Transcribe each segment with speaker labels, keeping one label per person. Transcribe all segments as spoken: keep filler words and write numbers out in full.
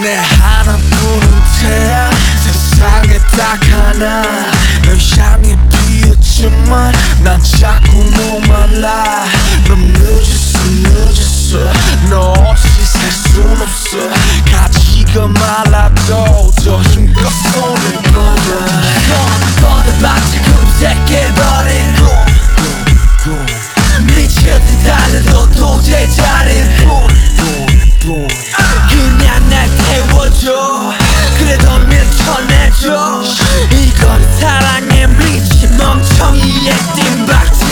Speaker 1: 내 하나뿐인 태양 세상에 딱 하나 널 향해 피었지만 난 자꾸 목말라. 넌 늦었어 늦었어 너 없이 살 순 없어. 가지가 말라도 더 힘껏 손을 뻗어. 뻗어봤자 금색해버린 미쳤듯 달려도 도저히 잘해. 그냥 날 태워줘. 그래 더 밀쳐내줘. 이건 사랑의 미치 멍청이의 띵박질.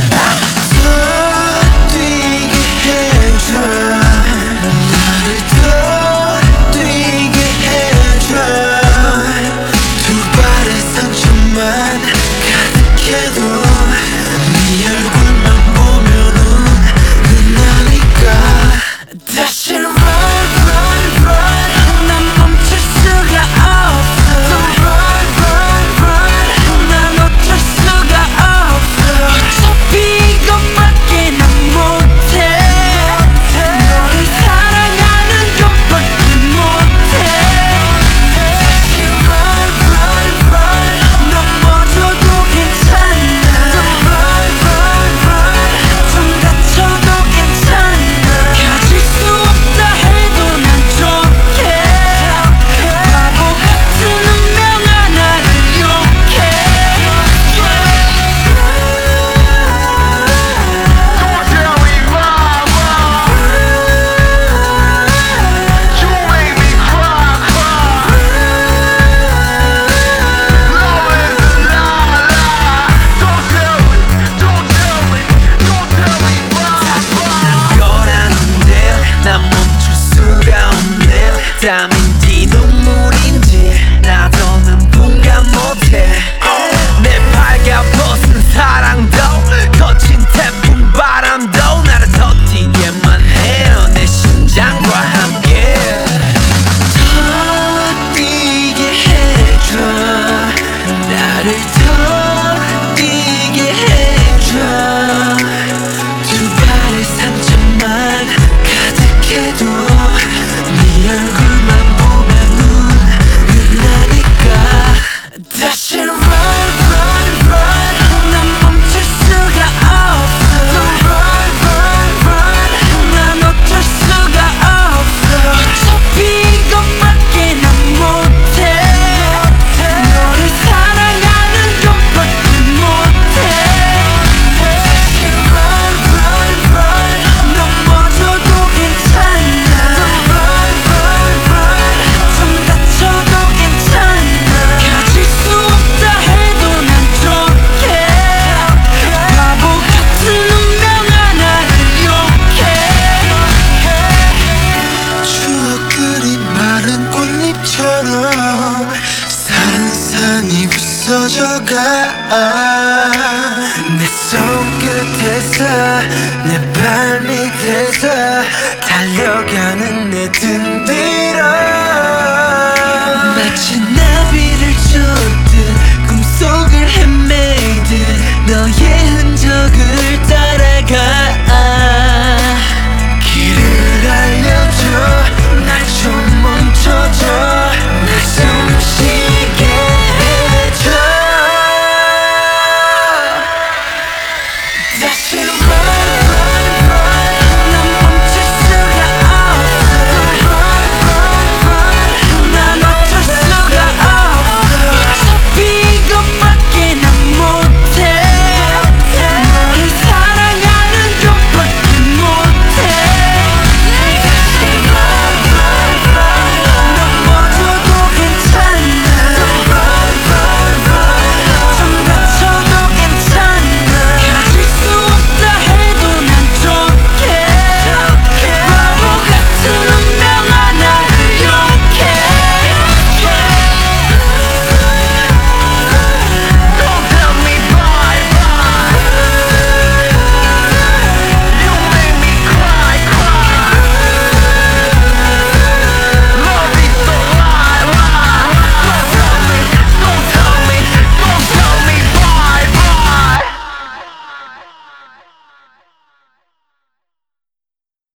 Speaker 1: 더 뛰게 해줘. 나를 더 뛰게 해줘. 두 발의 상처만 가득해도 네 얼굴만 보면은 끝나니까. 다시 run run run 난 멈출 수가 없어. run run run 난 어쩔 수가 없어. 어차피 이것밖에 난 못해. 너를 사랑하는 것밖에 못해. 다시 run run run 넘어져도 괜찮아. run run run 좀 다쳐도 괜찮아. 가질 수 없다 해도 난 좋게. 바보 같은 운명 하나를 욕해.
Speaker 2: Don't tell me why, why. You make me cry, cry. Love is a lie, lie. Don't tell me, don't tell me, don't tell me why, why.
Speaker 1: 거라는데 난 멈출 수가 없네. 땀인지 눈물인지 나도는 분간 못해. 내 발가벗은 사랑도 거친 태풍 바람도 나를 더 뛰게만 해요. 내 심장과 함께 더 뛰게 해줘. 나를 더 뛰게 해줘. 두 발의 상처만 가득해도 네 얼굴만 보면은 끝나니까. 다시 run run run 난 멈출 수가 없어. run run run 난 어쩔 수가 없어. 어차피 이것밖에 난 못해. 너를 사랑하는 것밖에 못해. 다시 run run run 넘어져도 괜찮아. run run run 좀 다쳐도 괜찮아. 가질 수 없다 해도 난 좋게. 바보 같은 운명 하나를 욕해. 추억들이 마른 꽃잎처럼 산산이 부서져가. 내 손끝에서 내 발밑에서 달려가는 내 등